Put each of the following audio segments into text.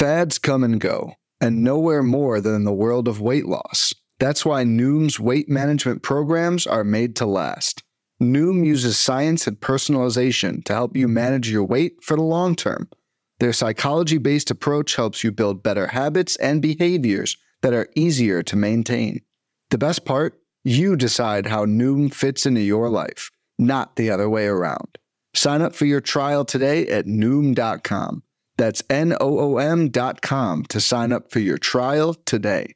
Fads come and go, and nowhere more than in the world of weight loss. That's why Noom's weight management programs are made to last. Noom uses science and personalization to help you manage your weight for the long term. Their psychology-based approach helps you build better habits and behaviors that are easier to maintain. The best part? You decide how Noom fits into your life, not the other way around. Sign up for your trial today at Noom.com. That's Noom.com to sign up for your trial today.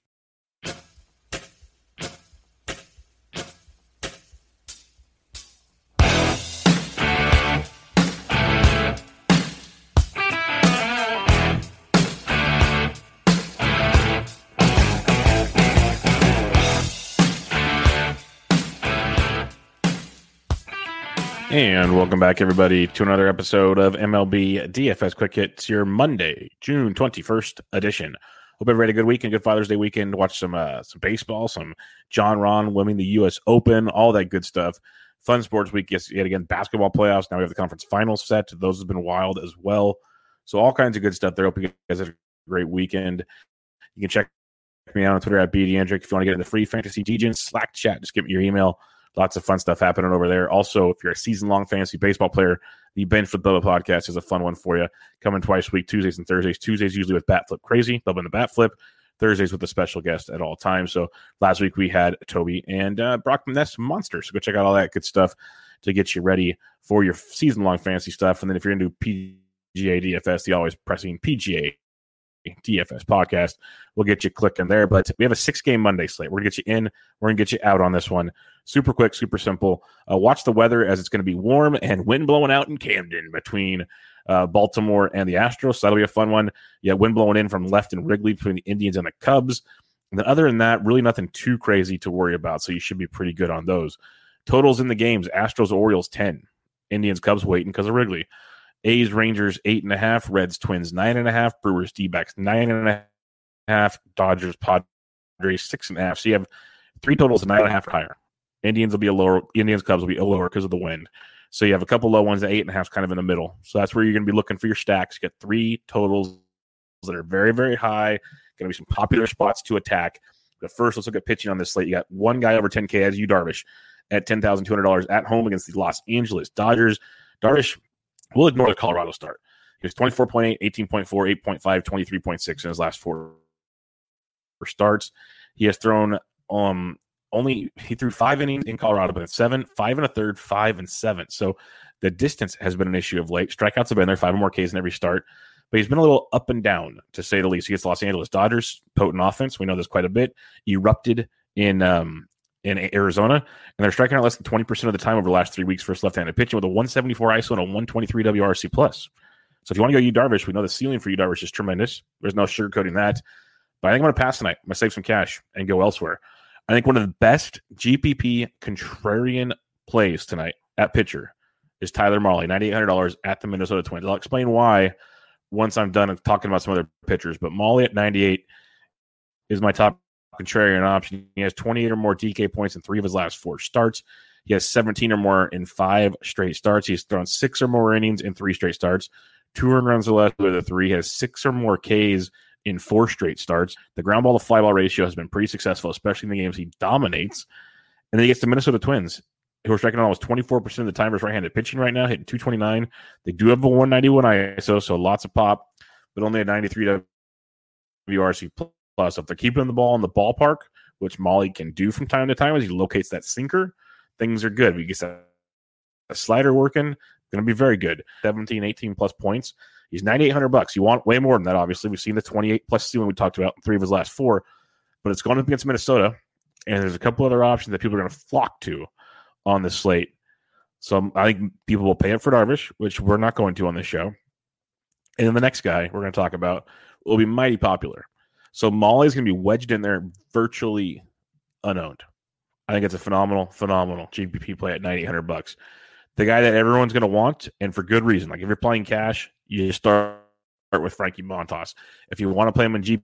And welcome back, everybody, to another episode of MLB DFS Quick Hits, your Monday, June 21st edition. Hope everybody had a good weekend, good Father's Day weekend. Watch some baseball, some John Rahm winning the U.S. Open, all that good stuff. Fun sports week, yet again, basketball playoffs. Now we have the conference finals set. Those have been wild as well. So all kinds of good stuff there. Hope you guys had a great weekend. You can check me out on Twitter at BDandrick if you want to get in the free fantasy DGen Slack chat. Just give me your email. Lots of fun stuff happening over there. Also, if you're a season-long fantasy baseball player, the Bench with Bubba podcast is a fun one for you. Coming twice a week, Tuesdays and Thursdays. Tuesdays usually with Bat Flip Crazy, Bubba and the Bat Flip. Thursdays with a special guest at all times. So last week we had Toby and Brock Ness Monster. So go check out all that good stuff to get you ready for your season-long fantasy stuff. And then if you're into PGA DFS, the always pressing PGA DFS podcast, we'll get you clicking there. But we have a 6-game Monday slate. We're gonna get you in, we're gonna get you out on this one. Super quick, super simple. Watch the weather, as it's going to be warm and wind blowing out in Camden between Baltimore and the Astros. So that'll be a fun one. Yeah, wind blowing in from left and Wrigley between the Indians and the Cubs. And then other than that, really nothing too crazy to worry about. So you should be pretty good on those. Totals in the games: Astros, Orioles 10, Indians, Cubs waiting because of Wrigley. A's, Rangers 8.5, Reds, Twins 9.5, Brewers, D-backs 9.5, Dodgers, Padres 6.5. So you have three totals of 9.5 or higher. Indians will be a lower. Indians, Cubs will be a lower because of the wind. So you have a couple low ones at 8.5, kind of in the middle. So that's where you're going to be looking for your stacks. You get three totals that are very, very high. Going to be some popular spots to attack. But first, let's look at pitching on this slate. You got one guy over 10K as you, Darvish, at $10,200 at home against the Los Angeles Dodgers. Darvish will ignore the Colorado start. He was 24.8, 18.4, 8.5, 23.6 in his last four starts. He has thrown he threw 5 innings in Colorado, but it's 7, 5 1/3, 5 and 7. So the distance has been an issue of late. Strikeouts have been there, 5 or more Ks in every start, but he's been a little up and down, to say the least. He gets the Los Angeles Dodgers, potent offense. We know this quite a bit. Erupted in Arizona, and they're striking out less than 20% of the time over the last 3 weeks for his left-handed pitching with a 174 ISO and a 123 WRC+. So if you want to go Yu Darvish, we know the ceiling for Yu Darvish is tremendous. There's no sugarcoating that. But I think I'm going to pass tonight. I'm going to save some cash and go elsewhere. I think one of the best GPP contrarian plays tonight at pitcher is Tyler Mahle, $9,800 at the Minnesota Twins. I'll explain why once I'm done talking about some other pitchers. But Mahle at 98 is my top contrarian option. He has 28 or more DK points in 3 of his last 4 starts. He has 17 or more in 5 straight starts. He's thrown 6 or more innings in 3 straight starts. 2 earned runs or less with the 3. He has 6 or more Ks in 4 straight starts. The ground ball to fly ball ratio has been pretty successful, especially in the games he dominates. And then he gets the Minnesota Twins, who are striking out almost 24% of the time versus right-handed pitching right now, hitting 229. They do have a 191 ISO, so lots of pop, but only a 93 WRC plus. If they're keeping the ball in the ballpark, which Mahle can do from time to time as he locates that sinker, things are good. He gets a slider working, going to be very good. 17, 18 plus points. He's $9,800. You want way more than that, obviously. We've seen the 28 plus ceiling we talked about in 3 of his last 4, but it's going up against Minnesota, and there's a couple other options that people are going to flock to on this slate. So I think people will pay up for Darvish, which we're not going to on this show. And then the next guy we're going to talk about will be mighty popular. So Mahle is going to be wedged in there virtually unowned. I think it's a phenomenal GPP play at $9,800. The guy that everyone's going to want, and for good reason. Like if you're playing cash, you start with Frankie Montas. If you want to play him in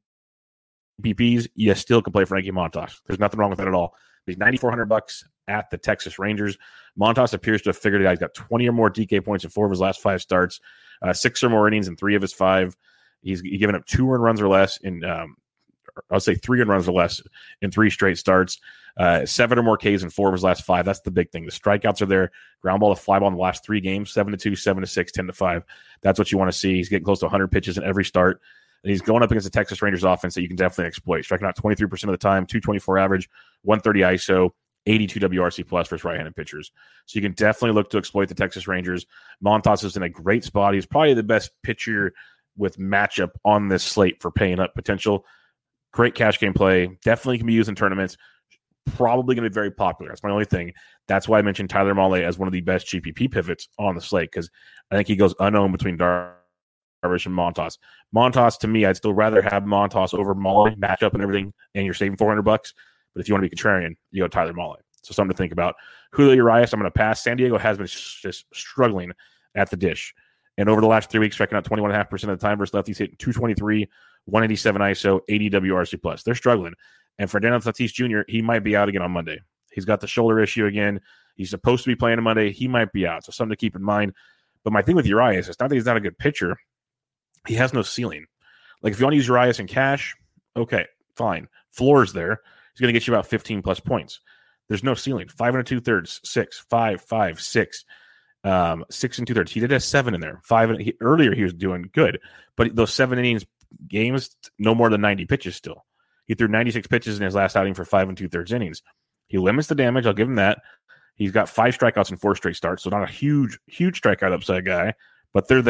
GPPs, you still can play Frankie Montas. There's nothing wrong with that at all. He's $9,400 at the Texas Rangers. Montas appears to have figured it out. He's got 20 or more DK points in 4 of his last 5 starts, 6 or more innings in 3 of his 5. He's given up 2 earned runs or less in, I'll say 3 earned runs or less in 3 straight starts. 7 or more Ks in 4 of his last 5. That's the big thing. The strikeouts are there. Ground ball to fly ball in the last 3 games, 7-2, 7-6, 10-5. That's what you want to see. He's getting close to 100 pitches in every start. And he's going up against the Texas Rangers offense that you can definitely exploit. Striking out 23% of the time, 224 average, 130 ISO, 82 WRC plus versus right-handed pitchers. So you can definitely look to exploit the Texas Rangers. Montas is in a great spot. He's probably the best pitcher with matchup on this slate for paying up potential. Great cash game play. Definitely can be used in tournaments. Probably going to be very popular. That's my only thing. That's why I mentioned Tyler Mahle as one of the best GPP pivots on the slate, because I think he goes unowned between Darvish and Montas. Montas, to me, I'd still rather have Montas over Mahle, matchup and everything, and you're saving $400. But if you want to be contrarian, you go Tyler Mahle. So something to think about. Julio Urias, I'm going to pass. San Diego has been just struggling at the dish. And over the last 3 weeks, striking out 21.5% of the time versus lefties, hitting 223, 187 ISO, 80 WRC plus. They're struggling. And Fernando Tatis Jr., he might be out again on Monday. He's got the shoulder issue again. He's supposed to be playing on Monday. He might be out. So something to keep in mind. But my thing with Urias, it's not that he's not a good pitcher. He has no ceiling. Like, if you want to use Urias in cash, okay, fine. Floor's there. He's going to get you about 15-plus points. There's no ceiling. 5 2/3, 6, 5, 5, 6, 6 2/3. He did have 7 in there. Earlier he was doing good. But those 7 innings games, no more than 90 pitches still. He threw 96 pitches in his last outing for 5 2/3 innings. He limits the damage. I'll give him that. He's got 5 strikeouts in 4 straight starts, so not a huge strikeout upside guy, but they're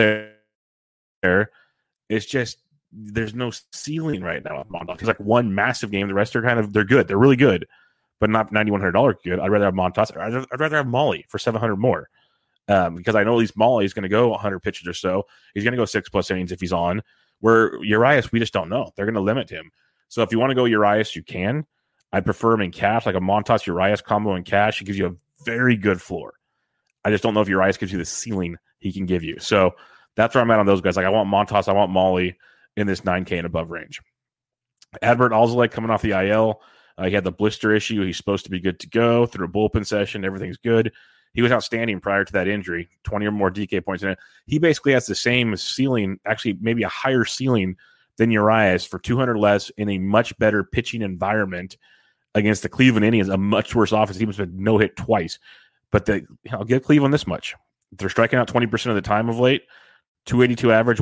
there. It's just there's no ceiling right now with Montas. He's like one massive game. The rest are they're good. They're really good, but not $9,100 good. I'd rather have Montas. I'd rather have Mahle for $700 more, because I know at least Mahle is going to go 100 pitches or so. He's going to go 6+ innings if he's on. Where Urias, we just don't know. They're going to limit him. So if you want to go Urias, you can. I prefer him in cash, like a Montas Urias combo in cash. It gives you a very good floor. I just don't know if Urias gives you the ceiling he can give you. So that's where I'm at on those guys. Like, I want Montas, I want Mahle in this 9K and above range. Adbert Alzolay coming off the IL. He had the blister issue. He's supposed to be good to go through a bullpen session. Everything's good. He was outstanding prior to that injury, 20 or more DK points in it. He basically has the same ceiling, actually maybe a higher ceiling than Urias for 200 less in a much better pitching environment against the Cleveland Indians, a much worse offense. He must have been no-hit twice. But I'll give Cleveland this much. They're striking out 20% of the time of late, 282 average,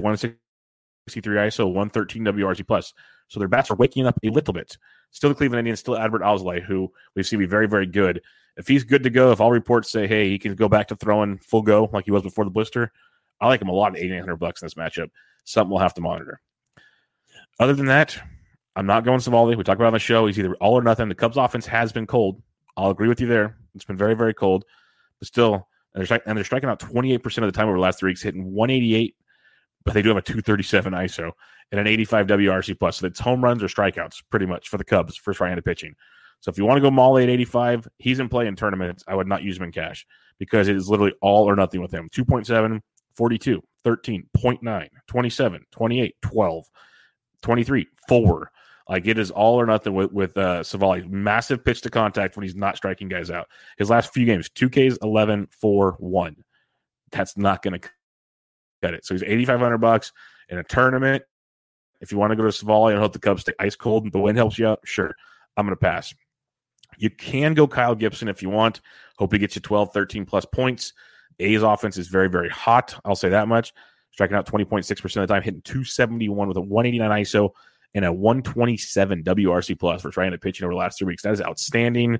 163 ISO, 113 WRC plus. So their bats are waking up a little bit. Still the Cleveland Indians, still Adbert Alzolay, who we've seen be very, very good. If he's good to go, if all reports say, hey, he can go back to throwing full go like he was before the blister, I like him a lot at $8,800 in this matchup. Something we'll have to monitor. Other than that, I'm not going Savali. We talked about it on the show. He's either all or nothing. The Cubs offense has been cold. I'll agree with you there. It's been very, very cold. But still, they're striking out 28% of the time over the last 3 weeks, hitting 188, but they do have a 237 ISO and an 85 WRC plus. So it's home runs or strikeouts pretty much for the Cubs, first right-handed pitching. So if you want to go Mahle at 85, he's in play in tournaments. I would not use him in cash because it is literally all or nothing with him. 2.7, 42, 13, 0.9, 27, 28, 12, 23, 4. Like, it is all or nothing with Savali. Massive pitch to contact when he's not striking guys out. His last few games, 2Ks, 11, 4, 1. That's not going to cut it. So he's $8,500 in a tournament. If you want to go to Savali and hope the Cubs stay ice cold and the wind helps you out, sure. I'm going to pass. You can go Kyle Gibson if you want. Hope he gets you 12, 13-plus points. A's offense is very, very hot. I'll say that much. Striking out 20.6% of the time, hitting 271 with a 189 ISO and a 127 WRC plus for trying to pitch over the last 3 weeks. That is outstanding.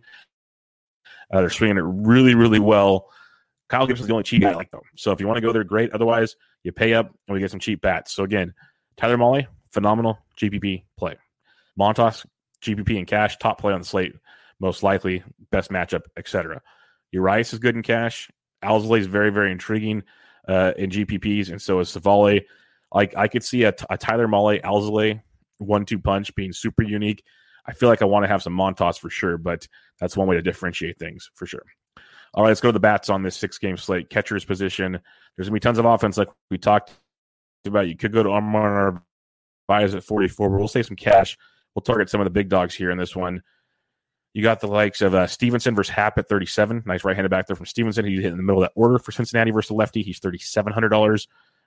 They're swinging it really, really well. Kyle Gibson's the only cheap guy I like, though. So if you want to go there, great. Otherwise, you pay up and we get some cheap bats. So again, Tyler Mahle, phenomenal GPP play. Montas, GPP and cash, top play on the slate, most likely, best matchup, etc. Urias is good in cash. Alzolay is very, very intriguing in GPPs, and so is Savali. Like, I could see a Tyler Mahle, Alzolay 1-2 punch being super unique. I feel like I want to have some Montas for sure, but that's one way to differetiate things for sure. All right, let's go to the bats on this 6-game slate. Catcher's position. There's going to be tons of offense like we talked about. You could go to Omar Narvaez at 44, but we'll save some cash. We'll target some of the big dogs here in this one. You got the likes of Stevenson versus Happ at 37. Nice right-handed back there from Stevenson. He's hit in the middle of that order for Cincinnati versus the lefty. He's $3,700.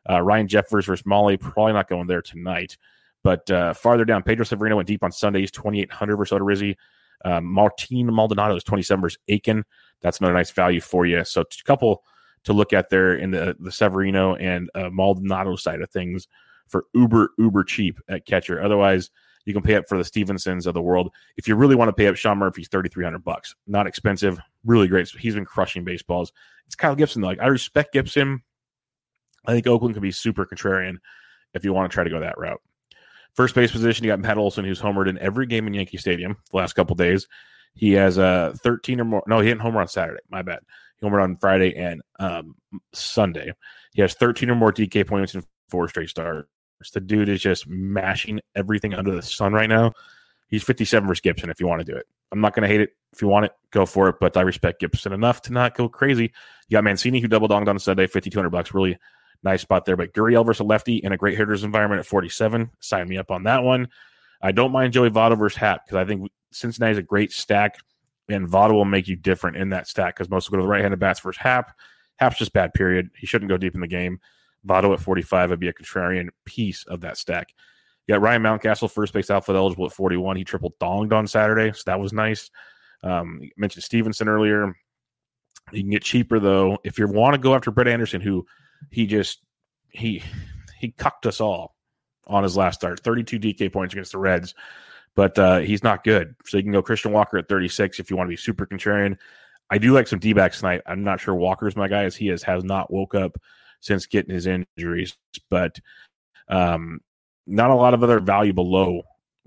Ryan Jeffers versus Molly, probably not going there tonight. But farther down, Pedro Severino went deep on Sunday. He's 2,800 versus Odorizzi. Martin Maldonado is 27 versus Aiken. That's another nice value for you. So a couple to look at there in the Severino and Maldonado side of things for uber cheap at catcher. Otherwise, you can pay up for the Stevensons of the world. If you really want to pay up, Sean Murphy's $3,300. Not expensive, really great. So he's been crushing baseballs. It's Kyle Gibson. Like, I respect Gibson. I think Oakland can be super contrarian if you want to try to go that route. First base position, you got Matt Olson, who's homered in every game in Yankee Stadium the last couple days. He has 13 or more. No, he didn't homer on Saturday. My bad. He homered on Friday and Sunday. He has 13 or more DK points in 4 straight starts. The dude is just mashing everything under the sun right now. He's 57 versus Gibson if you want to do it. I'm not going to hate it. If you want it, go for it. But I respect Gibson enough to not go crazy. You got Mancini, who double-donged on Sunday, $5,200. Really nice spot there. But Gurriel versus a lefty in a great hitter's environment at 47. Sign me up on that one. I don't mind Joey Votto versus Happ because I think Cincinnati's a great stack, and Votto will make you different in that stack because most will go to the right-handed bats versus Happ. Happ's just bad, period. He shouldn't go deep in the game. Votto at 45 would be a contrarian piece of that stack. You got Ryan Mountcastle, first base outfield eligible at 41. He triple-donged on Saturday, so that was nice. You mentioned Stevenson earlier. You can get cheaper, though. If you want to go after Brett Anderson, who he cucked us all on his last start. 32 DK points against the Reds, but he's not good. So you can go Christian Walker at 36 if you want to be super contrarian. I do like some D-backs tonight. I'm not sure Walker's my guy, as he has not woke up since getting his injuries, but not a lot of other value below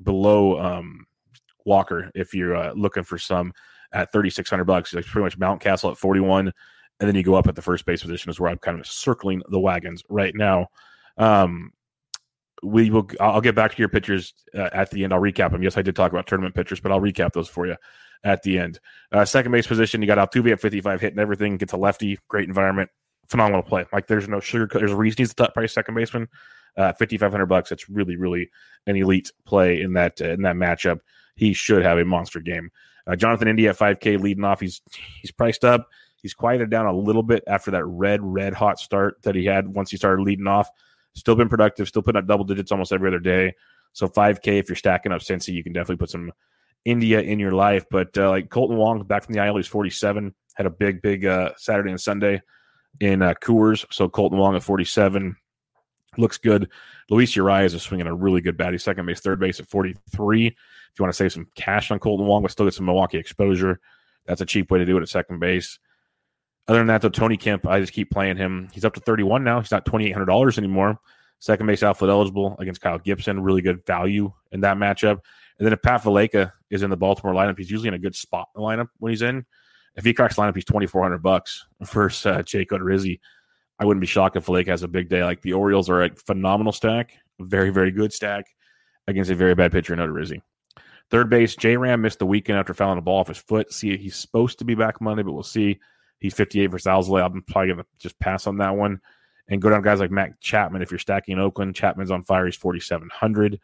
Walker if you're looking for some at $3,600. Like pretty much Mountcastle at 41. And then you go up at the first base position is where I'm kind of circling the wagons right now. I'll get back to your pitchers at the end. I'll recap them. Yes, I did talk about tournament pitchers, but I'll recap those for you at the end. Second base position, you got Altuve at 55, hitting everything, gets a lefty, great environment, phenomenal play. Like there's no sugar. There's a reason he's the top price second baseman. $5,500. It's really, really an elite play in that matchup. He should have a monster game. Jonathan India at 5K leading off. He's priced up. He's quieted down a little bit after that red hot start that he had once he started leading off. Still been productive, still putting up double digits almost every other day. So 5K, if you're stacking up Cincy, you can definitely put some India in your life. But like Colton Wong, back from the IL, he's 47. Had a big Saturday and Sunday in Coors. So Colton Wong at 47 looks good. Luis Urias is swinging a really good bat. He's second base, third base at 43. If you want to save some cash on Colton Wong, but still get some Milwaukee exposure, that's a cheap way to do it at second base. Other than that, though, Tony Kemp, I just keep playing him. He's up to 31 now. He's not $2,800 anymore. Second base outfield eligible against Kyle Gibson. Really good value in that matchup. And then if Pat Valaika is in the Baltimore lineup, he's usually in a good spot in the lineup when he's in. If he cracks the lineup, he's $2,400 versus Jake Odorizzi. I wouldn't be shocked if Valaika has a big day. Like the Orioles are a phenomenal stack, very, very good stack against a very bad pitcher in Odorizzi. Third base, J-Ram missed the weekend after fouling a ball off his foot. See, he's supposed to be back Monday, but we'll see. He's 58 versus Alzolay. I'm probably going to just pass on that one and go down guys like Matt Chapman. If you're stacking in Oakland, Chapman's on fire. He's 4,700.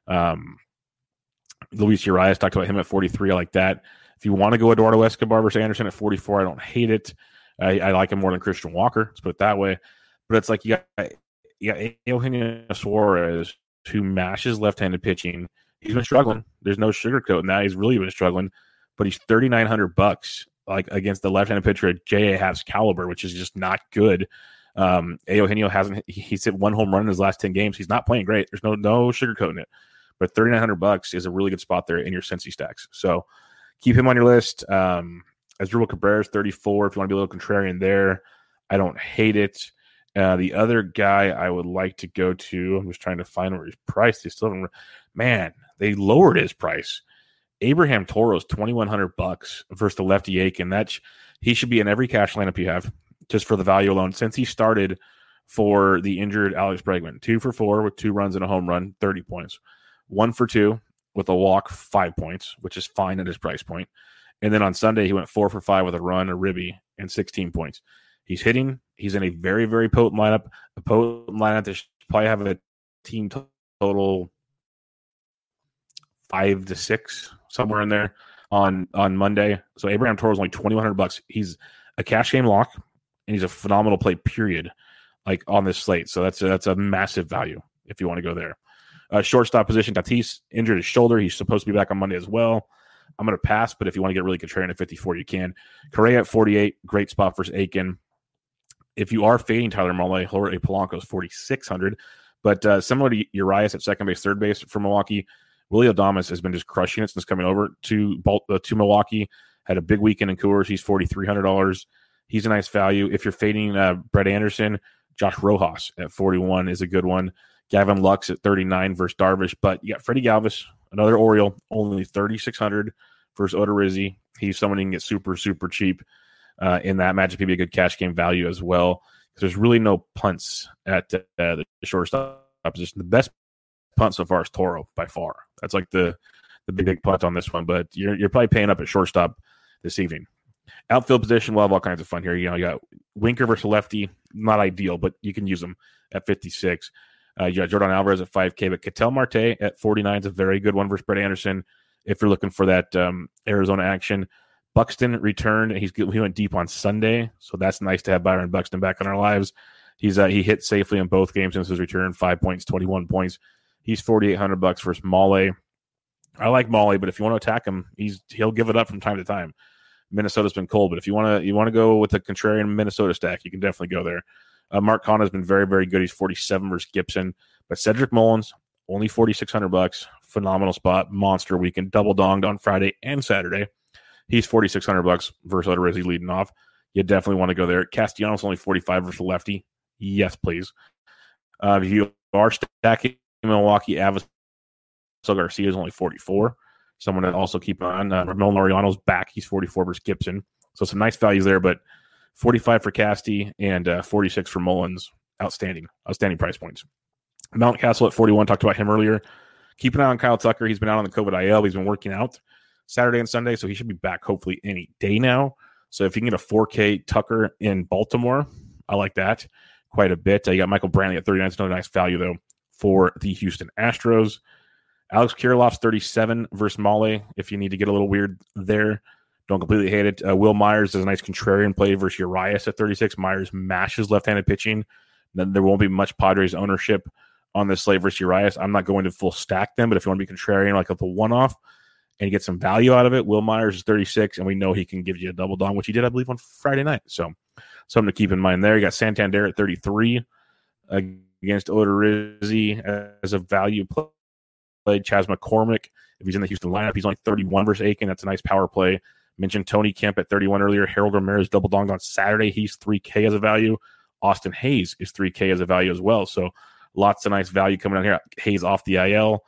Luis Urias, talked about him at 43. I like that. If you want to go Eduardo Escobar versus Anderson at 44, I don't hate it. I like him more than Christian Walker. Let's put it that way. But it's like you got Eugenio Suarez, who mashes left-handed pitching. He's been struggling. There's no sugarcoating that. He's really been struggling. But he's $3,900 like against the left-handed pitcher at J.A. Happ's caliber, which is just not good. Eugenio he's hit one home run in his last 10 games. He's not playing great. There's no sugarcoating it. But $3,900 is a really good spot there in your Cincy stacks. So keep him on your list. Asdrubal Cabrera's 34. If you want to be a little contrarian there, I don't hate it. The other guy I would like to go to, I'm just trying to find where he's priced. They lowered his price. Abraham Toro's $2,100 versus the lefty Aiken. He should be in every cash lineup you have just for the value alone. Since he started for the injured Alex Bregman, 2 for 4 with 2 runs and a home run, 30 points. 1 for 2 with a walk, 5 points, which is fine at his price point. And then on Sunday, he went 4 for 5 with a run, a ribby, and 16 points. He's hitting. He's in a very, very potent lineup. A potent lineup that should probably have a team total 5 to 6, somewhere in there on Monday. So Abraham Toro is only $2,100. He's a cash game lock, and he's a phenomenal play, period, like on this slate. So that's a massive value if you want to go there. Shortstop position, Tatis injured his shoulder. He's supposed to be back on Monday as well. I'm going to pass, but if you want to get really contrarian at 54, you can. Correa at 48, great spot versus Aiken. If you are fading Tyler Mahle, Jorge Polanco is 4,600. But similar to Urias at second base, third base for Milwaukee, Willie Adames has been just crushing it since coming over to Milwaukee. Had a big weekend in Coors. He's $4,300. He's a nice value. If you're fading Brett Anderson, Josh Rojas at 41 is a good one. Gavin Lux at 39 versus Darvish. But you got Freddie Galvis, another Oriole, only 3,600 versus Odorizzi. He's someone you can get super, super cheap in that matchup. He'd be a good cash game value as well. Because there's really no punts at the shortstop position. The best punt so far is Toro by far. That's like the big punt on this one. But you're probably paying up at shortstop this evening. Outfield position, we'll have all kinds of fun here. You got Winker versus lefty, not ideal, but you can use them at 56. You got Jordan Alvarez at 5K, but Ketel Marte at 49 is a very good one versus Brett Anderson if you're looking for that Arizona action. Buxton returned. He went deep on Sunday, so that's nice to have Byron Buxton back in our lives. He hit safely in both games since his return, 5 points, 21 points. He's $4,800 versus Mahle. I like Mahle, but if you want to attack him, he'll give it up from time to time. Minnesota's been cold, but if you want to go with the contrarian Minnesota stack, you can definitely go there. Mark Kahn has been very, very good. He's 47 versus Gibson, but Cedric Mullins only $4,600. Phenomenal spot, monster weekend, double donged on Friday and Saturday. He's $4,600 versus Odorizzi leading off. You definitely want to go there. Castellanos only 45 versus lefty. Yes, please. If you are stacking Milwaukee, Avis Garcia is only 44. Someone to also keep on. Ramon Laureano's back. He's 44 versus Gibson. So some nice values there, but 45 for Casti and 46 for Mullins. Outstanding price points. Mountcastle at 41. Talked about him earlier. Keep an eye on Kyle Tucker. He's been out on the COVID IL. He's been working out Saturday and Sunday, so he should be back hopefully any day now. So if you can get a 4K Tucker in Baltimore, I like that quite a bit. You got Michael Brantley at 39. It's another nice value, though, for the Houston Astros. Alex Kirilloff's 37 versus Mahle. If you need to get a little weird there, don't completely hate it. Will Myers is a nice contrarian play versus Urias at 36. Myers mashes left-handed pitching. Then there won't be much Padres ownership on this slate versus Urias. I'm not going to full stack them, but if you want to be contrarian, like a one-off, and get some value out of it, Will Myers is 36, and we know he can give you a double dong, which he did, I believe, on Friday night. So something to keep in mind there. You got Santander at 33 against Odorizzi as a value play. Chas McCormick, if he's in the Houston lineup, he's only 31 versus Aiken. That's a nice power play. Mentioned Tony Kemp at 31 earlier. Harold Ramirez double donged on Saturday. He's 3K as a value. Austin Hayes is 3K as a value as well. So lots of nice value coming out here. Hayes off the IL.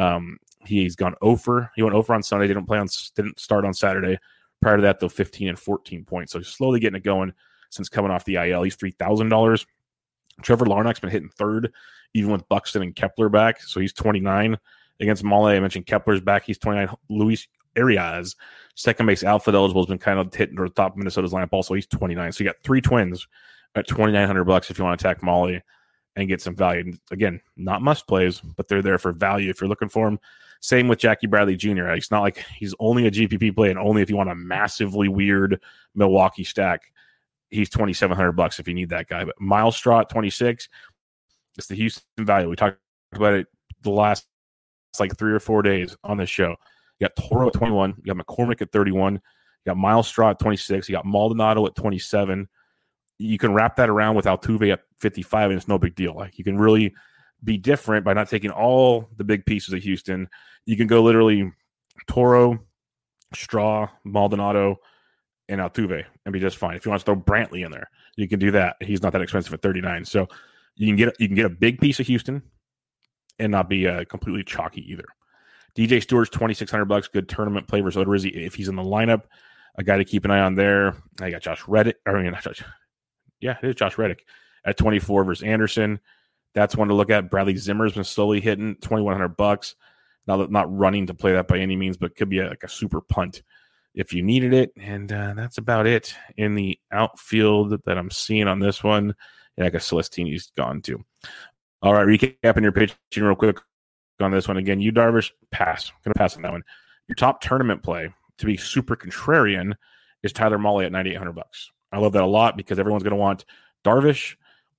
He's gone over. He went over on Sunday. Didn't start on Saturday. Prior to that, though, 15 and 14 points. So he's slowly getting it going since coming off the IL. He's $3,000. Trevor Larnach's been hitting third, even with Buxton and Kepler back. So he's 29 against Mahle. I mentioned Kepler's back. He's 29. Luis Arias, second base outfield eligible, has been kind of hitting the top of Minnesota's lineup. Also, he's 29. So you got three twins at $2,900 if you want to attack Mahle and get some value. And again, not must plays, but they're there for value if you're looking for them. Same with Jackie Bradley Jr. It's not like he's only a GPP play, and only if you want a massively weird Milwaukee stack, he's $2,700 if you need that guy. But Miles Straw at 26, it's the Houston value. We talked about it the last like 3 or 4 days on this show. You got Toro at 21, you got McCormick at 31, you got Miles Straw at 26, you got Maldonado at 27. You can wrap that around with Altuve at 55, and it's no big deal. Like, you can really be different by not taking all the big pieces of Houston. You can go literally Toro, Straw, Maldonado, and Altuve and be just fine. If you want to throw Brantley in there, you can do that. He's not that expensive at 39. So you can get a big piece of Houston and not be completely chalky either. DJ Stewart's $2,600. Good tournament play versus Odorizzi if he's in the lineup. A guy to keep an eye on there. I got Josh Reddick. Yeah, it is Josh Reddick at 24 versus Anderson. That's one to look at. Bradley Zimmer's been slowly hitting $2,100. Not running to play that by any means, but could be like a super punt if you needed it. And that's about it in the outfield that I'm seeing on this one. Yeah, I guess Celestini's gone too. All right, recapping your pitching real quick on this one. Again, you Darvish, pass. I'm going to pass on that one. Your top tournament play to be super contrarian is Tyler Mahle at $9,800. I love that a lot because everyone's going to want Darvish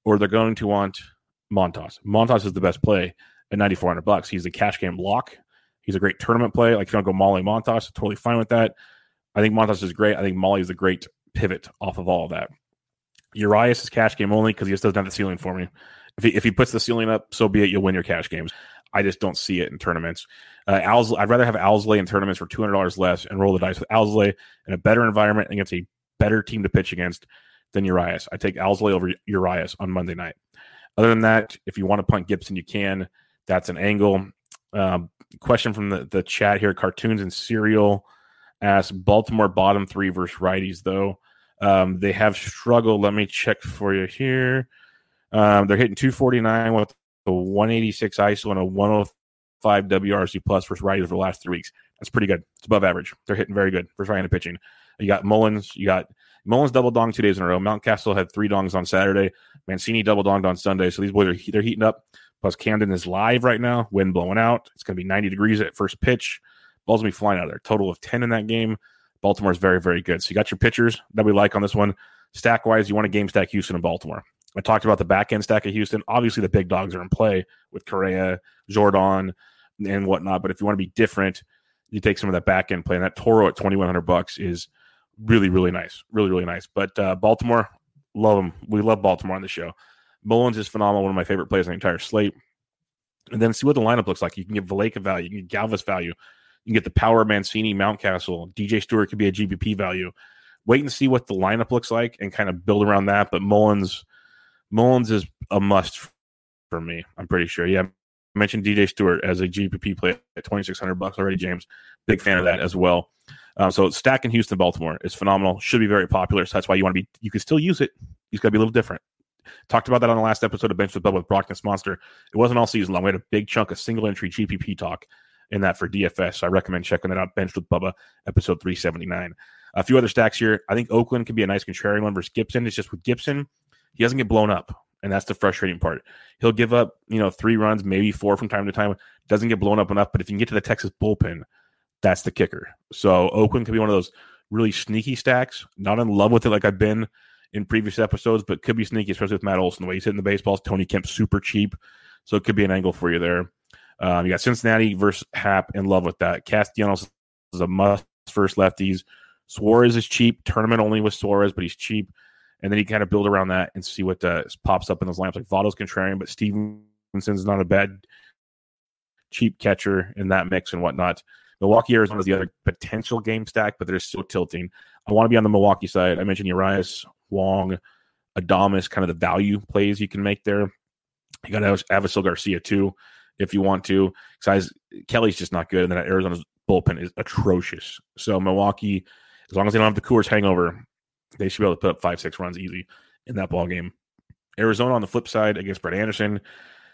or they're going to want Montas. Montas is the best play at $9,400. He's a cash game lock. He's a great tournament play. Like if you want to go Molly Montas, totally fine with that. I think Montas is great. I think Molly is a great pivot off of all of that. Urias is cash game only because he just doesn't have the ceiling for me. If he puts the ceiling up, so be it. You'll win your cash games. I just don't see it in tournaments. I'd rather have Owsley in tournaments for $200 less and roll the dice with Owsley in a better environment against a better team to pitch against than Urias. I take Owsley over Urias on Monday night. Other than that, if you want to punt Gibson, you can. That's an angle. Question from the chat here. Cartoons and Cereal asks Baltimore bottom three versus righties, though. They have struggled. Let me check for you here. They're hitting 249 with a 186 ISO and a 105 WRC plus versus righties for the last 3 weeks. That's pretty good. It's above average. They're hitting very good versus right-handed pitching. You got Mullins. You got Mullins double donged 2 days in a row. Mountcastle had 3 dongs on Saturday. Mancini double donged on Sunday. So these boys they're heating up. Plus Camden is live right now. Wind blowing out. It's going to be 90 degrees at first pitch. Ball's going to be flying out of there. Total of 10 in that game. Baltimore's very, very good. So you got your pitchers that we like on this one. Stack-wise, you want to game stack Houston and Baltimore. I talked about the back-end stack of Houston. Obviously, the big dogs are in play with Correa, Jordan, and whatnot. But if you want to be different, you take some of that back-end play. And that Toro at $2,100 is really, really nice. Really, really nice. But Baltimore, love them. We love Baltimore on the show. Mullins is phenomenal. One of my favorite players on the entire slate. And then see what the lineup looks like. You can get Valleca value. You can get Galvis value. You can get the power Mancini, Mountcastle. DJ Stewart could be a GPP value. Wait and see what the lineup looks like and kind of build around that. But Mullins is a must for me. I'm pretty sure. Yeah, I mentioned DJ Stewart as a GPP play at $2,600 already, James. Big fan of that as well. So stacking Houston, Baltimore is phenomenal. Should be very popular. So that's why you can still use it. You just got to be a little different. Talked about that on the last episode of Bench with Bubba with Brockness Monster. It wasn't all season long. We had a big chunk of single entry GPP talk in that for DFS. So I recommend checking that out. Bench with Bubba, episode 379. A few other stacks here. I think Oakland can be a nice contrarian one versus Gibson. It's just with Gibson, he doesn't get blown up, and that's the frustrating part. He'll give up, 3 runs, maybe 4 from time to time. Doesn't get blown up enough, but if you can get to the Texas bullpen, that's the kicker. So Oakland could be one of those really sneaky stacks. Not in love with it like I've been in previous episodes, but could be sneaky, especially with Matt Olson. The way he's hitting the baseballs, Tony Kemp's super cheap, so it could be an angle for you there. You got Cincinnati versus Happ. In love with that. Castellanos is a must versus lefties. Suarez is cheap. Tournament only with Suarez, but he's cheap. And then you kind of build around that and see what pops up in those lineups. Like Votto's contrarian, but Stevenson's not a bad cheap catcher in that mix and whatnot. Milwaukee, Arizona is the other potential game stack, but they're still tilting. I want to be on the Milwaukee side. I mentioned Urias, Wong, Adames, kind of the value plays you can make there. You got Avisail Garcia too, if you want to. Kelly's just not good, and then Arizona's bullpen is atrocious. So Milwaukee, as long as they don't have the Coors hangover, they should be able to put up 5-6 runs easy in that ball game. Arizona on the flip side against Brett Anderson.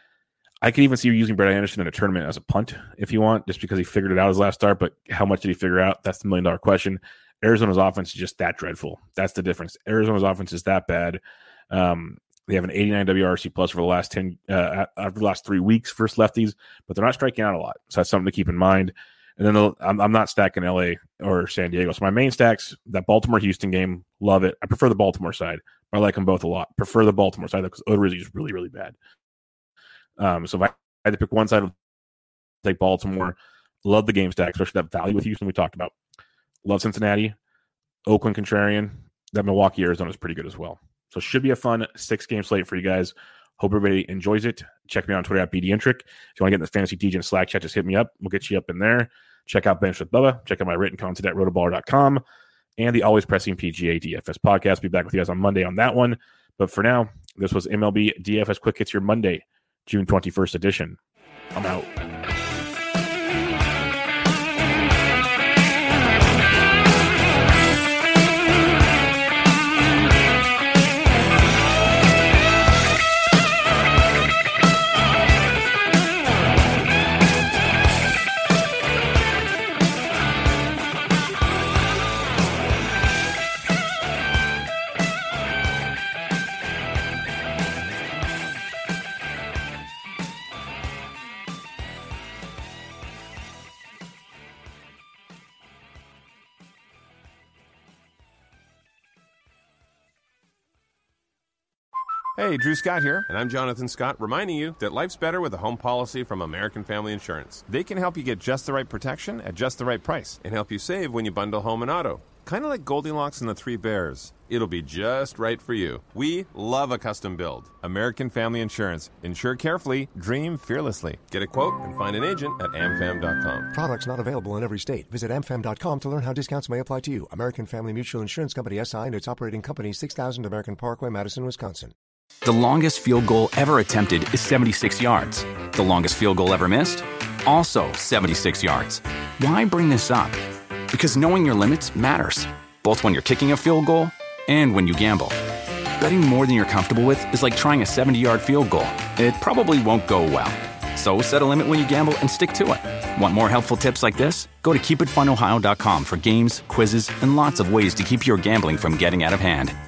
I could even see you using Brett Anderson in a tournament as a punt if you want, just because he figured it out his last start. But how much did he figure out? That's the $1 million question. Arizona's offense is just that dreadful. That's the difference. Arizona's offense is that bad. They have an 89 WRC plus for the last 3 weeks versus lefties, but they're not striking out a lot. So that's something to keep in mind. And then I'm not stacking LA or San Diego. So my main stacks, that Baltimore-Houston game, love it. I prefer the Baltimore side. I like them both a lot. Prefer the Baltimore side because Odorizzi is really, really bad. So if I had to pick one side, I'd take Baltimore. Love the game stack, especially that value with Houston we talked about. Love Cincinnati. Oakland contrarian. That Milwaukee, Arizona is pretty good as well. So should be a fun 6-game slate for you guys. Hope everybody enjoys it. Check me out on Twitter at BDintric. If you want to get in the Fantasy DJ and Slack chat, just hit me up. We'll get you up in there. Check out Bench with Bubba. Check out my written content at rotoballer.com and the Always Pressing PGA DFS podcast. Be back with you guys on Monday on that one. But for now, this was MLB DFS Quick Hits, your Monday, June 21st edition. I'm out. Hey, Drew Scott here, and I'm Jonathan Scott, reminding you that life's better with a home policy from American Family Insurance. They can help you get just the right protection at just the right price and help you save when you bundle home and auto. Kind of like Goldilocks and the Three Bears. It'll be just right for you. We love a custom build. American Family Insurance. Insure carefully, dream fearlessly. Get a quote and find an agent at amfam.com. Products not available in every state. Visit amfam.com to learn how discounts may apply to you. American Family Mutual Insurance Company, SI, and its operating company, 6000 American Parkway, Madison, Wisconsin. The longest field goal ever attempted is 76 yards. The longest field goal ever missed? Also 76 yards. Why bring this up? Because knowing your limits matters, both when you're kicking a field goal and when you gamble. Betting more than you're comfortable with is like trying a 70-yard field goal. It probably won't go well. So set a limit when you gamble and stick to it. Want more helpful tips like this? Go to keepitfunohio.com for games, quizzes, and lots of ways to keep your gambling from getting out of hand.